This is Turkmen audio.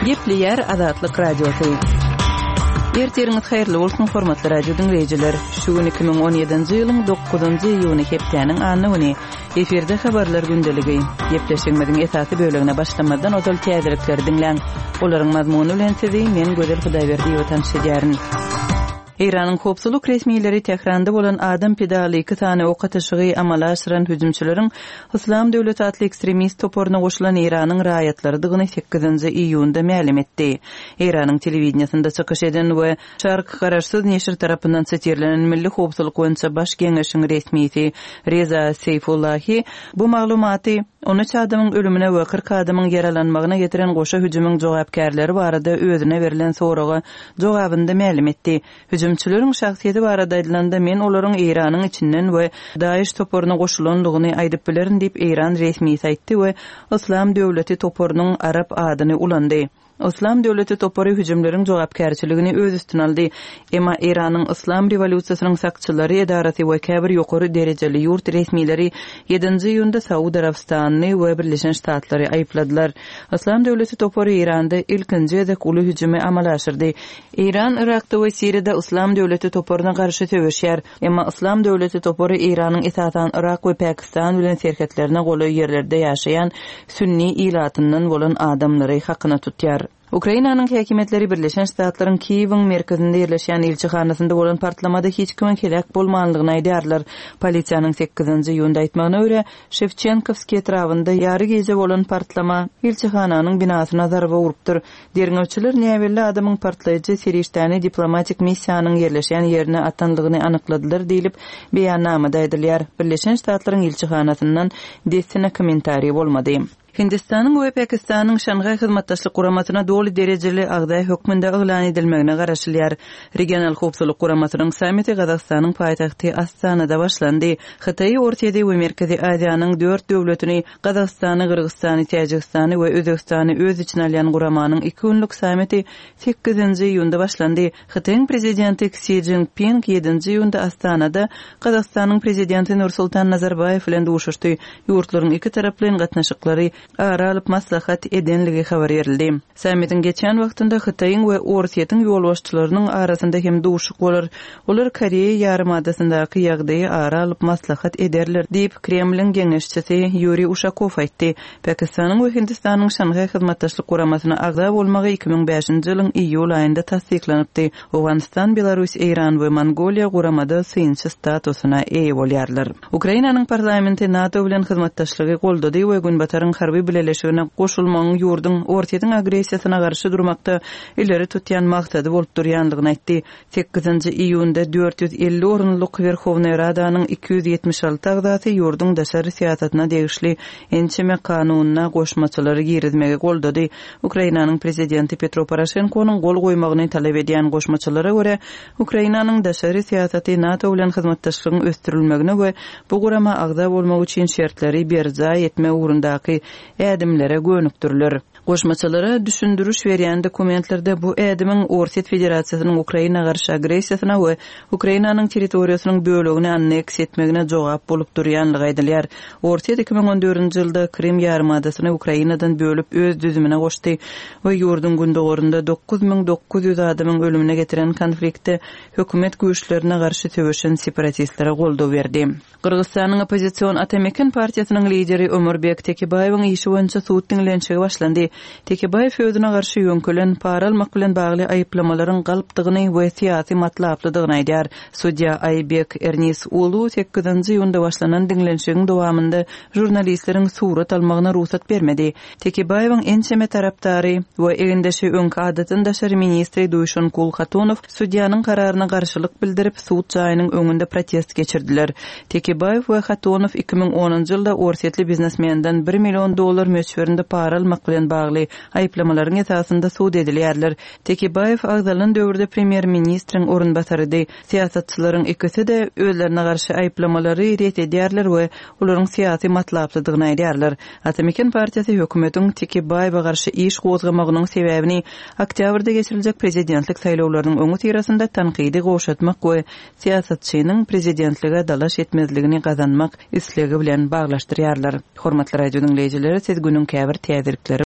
Gepleyer Azatlyk Radiosu. Erteriňiz haýyrly bolsun hormatly radio dinleýijiler. Şu gün 2017-nji ýylyň 9-njy iýuny hepdeniň anyny eferde habarlar gündeligi. Gepleşmediň esasy bölegine başlamadan ozal täzelikleri dinleň. Olaryň mazmuny bilen sizi men Gözel Hudaýberdi ýetenşedýärin. İran'ın kopsuluk resmileri Tehranda bolan adam pedagogiki tane okatyşygy amala aşyran hüjümçülerin İslam Döwleti atly ekstremist toporuna goşulan İran'ın raýatlary dygyny 8-nji iýunda ma'lum etdi. İran'ın telewizionyasynda çykyş eden we Şark garaşsyz neşir tarapyndan setirlenen Milli Howpsuzlyk boýunça baş geňeşiň resmiýeti Reza Seyfullahi bu maglumaty 13 adamyň ölümine we 40 adamyň yaralanmagyna getiren goşa hüjümüň jogapkärleri barada özüne berilen soraga jogabynda ma'lum etdi. Hüjümçüleriň şahsiýeti barada aýdylanda men olaryň İranyň içinden we Daesh toporuna goşulandygyny aýdyp bilerin diýip İran resmiýeti aýtdy we İslam Döwleti toporunyň Arap adyny ulandy. İslam Döwleti topory hüjümleriň jogapkärçiligini öz üstüne aldy. Emma İranyň İslam rewolýusiýasynyň sakçylary edarasy we käbir ýokary derejeli ýurt resmiýetleri 7-nji ýylda Saudi Arabistanyny we Birleşen Ştatlary aýpladylar. İslam Döwleti topory Iranda ilkinji edek uly hüjümi amala aşyrdy. İran, Irakda we Siriýada İslam Döwleti toporuna garşy töweşýär. Emma İslam Döwleti topory Iranyň esasan Irak we Pakistan bilen serketlerine goly ýerlerde ýaşaýan sünni ilatynyň bolan adamlary hakyna tutýar. Ukrainanyň häkimetleri Birleşen Ştatlaryň Kiýewiň merkezinde ýerleşýän elçihanasynda bolan partlamada hiç kimin helak bolmanlygyny aýdýarlar. Polisiýanyň 8-nji ýylda aýtmagyna görä, Shevchenkovskiy etrawynda ýary gece bolan partlama elçihananyň binasyna zarba urupdyr. Derňewçiler näwelli adamyň partlaýjy Siriýany diplomatik missiýanyň ýerleşýän ýerine atanlygyny anykladylar diýilip beýannamada aýdylýar. Birleşen Ştatlaryň elçihanasyndan desine kommentariýe bolmady. Hindistanyň we Pakistanyň Şanghai hyzmatdaşlyk guramasyna doly derejeli agdaý hökmünde eglan edilmegine garaşylýar. Regional howpsuzlyk guramasynyň samiti Gazagstanyň paýtagty Astanada başlandy. Hytaý, Orta Ýerdi we Merkezi Aziýanyň 4 döwletini Gazagstany, Kyrgyzstany, Täjikistany we Özbekistany öz içine alýan guramanyň 2 günlük samiti 8-nji ýylda başlandy. Hytaýyň prezidenti Xi Jinping 7-nji ýylda Astanada Gazagstanyň prezidenti Nursultan Nazarbayew bilen duşuşdy. Ýurtlaryň iki taraply gatnaşyklary aralyp maslahat edenligi habar berildi. Sammitin geçen wagtynda Hytaýyň we Orta Ýerdiň ýolbaşçylarynyň arasynda hem duşuk bolar. Olar Koreýa ýarymadasyndaki ýagdaýy aralyp maslahat ederler diýip Kremliň geňeşçisi Yuri Ushakov aýtdy. Pakistanyň we Hindistanyň Şanghai hyzmatdaşlyk guramasyna agda bolmagy 2005-nji ýylyň iýul aýynda tasdiklanypdy. Awganistan, Belarus, Iran we Mongoliýa guramada synçy statusuna eýe bolýarlar. Ukrainanyň parlamenti NATO bilen hyzmatdaşlygy goldady we günbataryň harby bileşigine goşulmagyň ýurdun Orta Ýerdiň agresiýasyna garşy durmakda ileri tutýan maksady bolup durýanlygyny aýtdy. 8-nji iýunda 450 orunlyk Werhowna Radanyň 276 agdaty ýurdun daşary siýasatyna degişli ençeme kanunyna goşmaçylary girizmege goldady. Ukrainanyň prezidenti Petro Poroshenkonyň gol goýmagyny talap edýän goşmaçylara görä, Ukrainanyň daşary siýasaty NATO bilen hyzmatdaşlygyň östürilmegine we bu gurama agda bolmak üçin şertleri berja etme ugrundaky ädimlere gönükdirler. Goşmaçylara düşündürüş berýän dokumentlerde bu ädimiň Orta Ýer Federasiýasynyň Ukraina garşy agresiýasyna we Ukrainanyň territoriýasynyň bölegini anneks etmegine jogap bolup durýanlygy aýdylýar. Orta Ýer 2014-nji ýylda Krim ýarymadasyny Ukrainadan bölüp öz düzümine goşdy we ýurdun gündogorunda 9900 adamyň ölümine getiren konflikte hökümet güýçlerine garşy töweşen separatistlere goldaw berdi. Kyrgyzstanyň opozisiýon Atamekin partiýasynyň lideri Ömerbek Tekibaýewiň işi boýunça suwut dinlenşigi başlandy. Tekibaýew özüne garşy ýönkelen para almak bilen bagly aýplamalaryň galypdygyny we siýasy matlaplydygyny aýdýar. Судья Aybek Ernis ulu 8-nji ýylda başlanan dinlenşigiň dowamında jurnalistleriň surat almagyna ruhsat bermedi. Tekibaýewiň ençeme tarapdary we egendeşi öňki adatyn daşary ministri Duýşan Kulhatonow судьяnyň kararyna garşylyk bildirip suwut jaýynyň öňünde protest geçirdiler. Tekibaýew we Khatonow 2010-njy ýylda Orta Ýerli biznesmenden $1 milyon möçberinde para almak bilen bagly aýplamalaryň esasynda suwd edilýärler. Tekibaýew agdalan döwürde premier ministriň orunbasarydy. Siýasatçylaryň ikisi de özlerine garşy aýplamalary ret edýärler we olaryň siýasy matlaplydygyny aýdýarlar. Atamekin partiýasy hökümetiň Tekibaýewa garşy iş gozgamagynyň sebäbini oktýabrda geçiriljek prezidentlik saýlawlarynyň öňü tirasynda tanqidi goşatmak we siýasatçynyň prezidentlige dalaş etmezligini gazanmak islegi bilen baglaşdyrýarlar. Hormatly radio dinleýijileri, siz günüň käbir täzelikleri